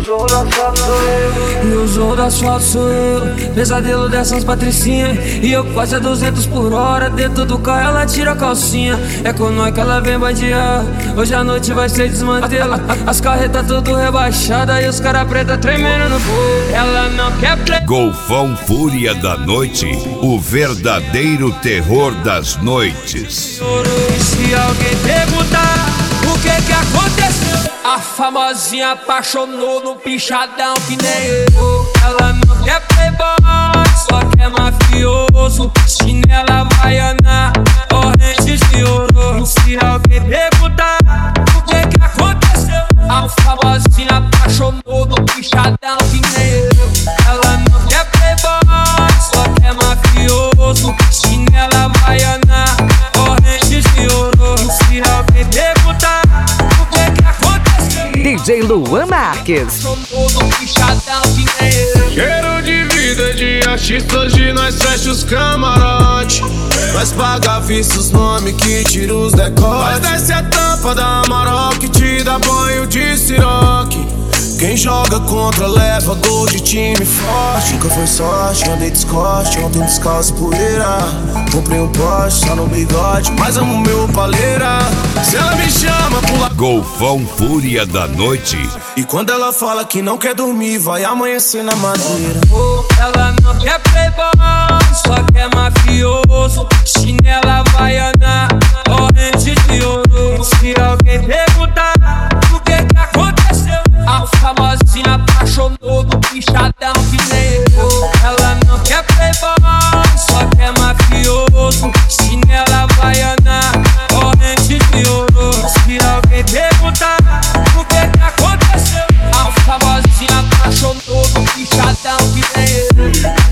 E o som das fotos sou eu, pesadelo dessas patricinhas. E eu quase a 200 por hora, dentro do carro ela tira a calcinha. É com nós que ela vem bandear, hoje a noite vai ser desmantela. As carretas tudo rebaixadas e os cara preta tremendo no fogo. Ela não quer play. Golfão Fúria da Noite, o verdadeiro terror das noites. E se alguém perguntar o que aconteceu, a famosinha apaixonou no pichadão que nem eu. Ela não quer playboy, só quer mafioso. Chinela havaiana, corrente de ouro. E se alguém perguntar o que aconteceu, a famosinha apaixonou no pichadão que nem eu. Ela não quer playboy, só quer mafioso. Chinela havaiana, corrente de ouro. E se alguém perguntar o que aconteceu, DJ Luan Marques. Cheiro de vida de artista, hoje nós fecha os camarote. Nós paga vista os nomes que tira os decotes. Nós desce a tampa da Amarok que te dá banho de siroque. Quem joga contra leva dor de time forte. Nunca foi sorte, andei descoste, ontem descalço e poeira. Comprei um Porsche, só no bigode, mas amo meu paleira. Se ela me chama, pula Golfão Fúria da Noite. E quando ela fala que não quer dormir, vai amanhecer na madeira. Ela não quer playboy, só quer mafioso. Chinela havaiana, corrente de ouro. Se alguém perguntar o que aconteceu, a famosinha apaixonou no pichadão que nem eu. Ela não quer playboy, só quer mafioso. Chinela havaiana, corrente de ouro. Se alguém perguntar o que aconteceu, a famosinha apaixonou no pichadão que nem eu.